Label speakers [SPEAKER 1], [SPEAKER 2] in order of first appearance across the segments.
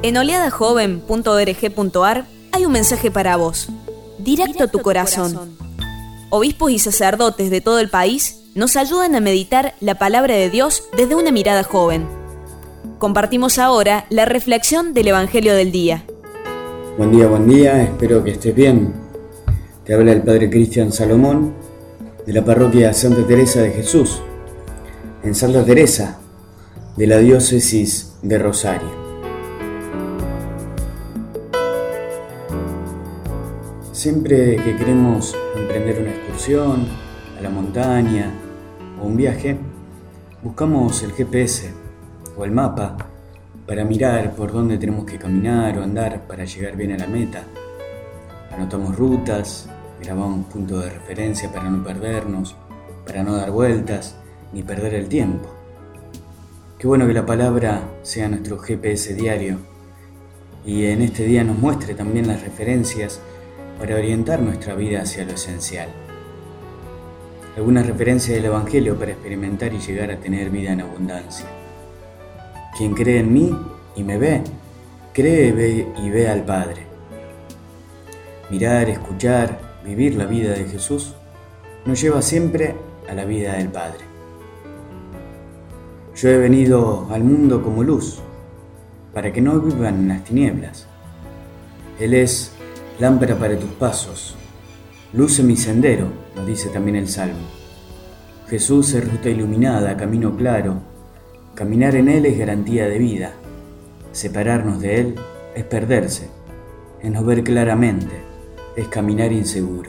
[SPEAKER 1] En oleadajoven.org.ar hay un mensaje para vos, directo a tu corazón. Obispos y sacerdotes de todo el país nos ayudan a meditar la palabra de Dios desde una mirada joven. Compartimos ahora la reflexión del Evangelio del día.
[SPEAKER 2] Buen día, espero que estés bien. Te habla el Padre Cristian Salomón de la parroquia Santa Teresa de Jesús, en Santa Teresa, de la diócesis de Rosario. Siempre que queremos emprender una excursión a la montaña o un viaje, buscamos el GPS o el mapa para mirar por dónde tenemos que caminar o andar para llegar bien a la meta. Anotamos rutas, grabamos puntos de referencia para no perdernos, para no dar vueltas ni perder el tiempo. Qué bueno que la palabra sea nuestro GPS diario y en este día nos muestre también las referencias para orientar nuestra vida hacia lo esencial. Algunas referencias del Evangelio para experimentar y llegar a tener vida en abundancia. Quien cree en mí y me ve, cree y ve al Padre. Mirar, escuchar, vivir la vida de Jesús nos lleva siempre a la vida del Padre. Yo he venido al mundo como luz, para que no vivan en las tinieblas. Él es lámpara para tus pasos, luz en mi sendero, nos dice también el Salmo. Jesús es ruta iluminada, camino claro. Caminar en Él es garantía de vida. Separarnos de Él es perderse, es no ver claramente, es caminar inseguro.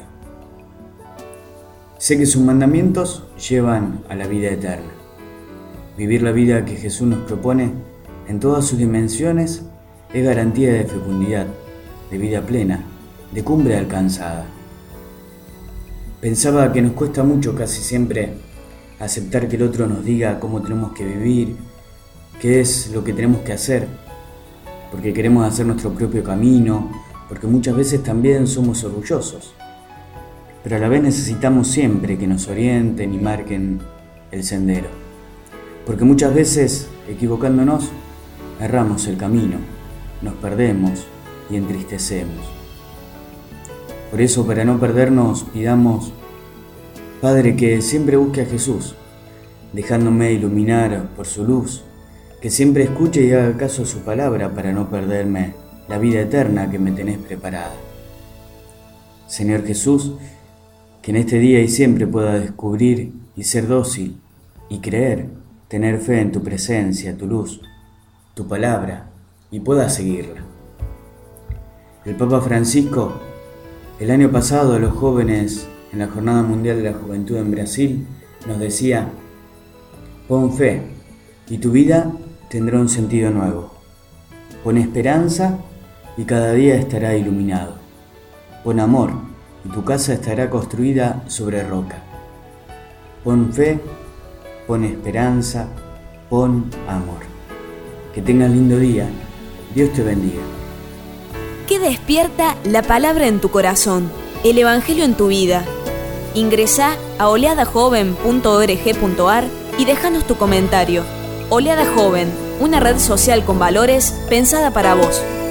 [SPEAKER 2] Sé que sus mandamientos llevan a la vida eterna. Vivir la vida que Jesús nos propone en todas sus dimensiones es garantía de fecundidad, de vida plena, de cumbre alcanzada. Pensaba que nos cuesta mucho casi siempre aceptar que el otro nos diga cómo tenemos que vivir, qué es lo que tenemos que hacer, porque queremos hacer nuestro propio camino, porque muchas veces también somos orgullosos. Pero a la vez necesitamos siempre que nos orienten y marquen el sendero, porque muchas veces, equivocándonos, erramos el camino, nos perdemos y entristecemos. Por eso, para no perdernos, pidamos, Padre, que siempre busque a Jesús, dejándome iluminar por su luz, que siempre escuche y haga caso a su palabra para no perderme la vida eterna que me tenés preparada. Señor Jesús, que en este día y siempre pueda descubrir y ser dócil y creer, tener fe en tu presencia, tu luz, tu palabra y pueda seguirla. El Papa Francisco, el año pasado a los jóvenes en la Jornada Mundial de la Juventud en Brasil, nos decía: pon fe y tu vida tendrá un sentido nuevo. Pon esperanza y cada día estará iluminado. Pon amor y tu casa estará construida sobre roca. Pon fe, pon esperanza, pon amor. Que tengas lindo día. Dios te bendiga.
[SPEAKER 1] Que despierta la palabra en tu corazón, el Evangelio en tu vida. Ingresá a oleadajoven.org.ar y déjanos tu comentario. Oleada Joven, una red social con valores pensada para vos.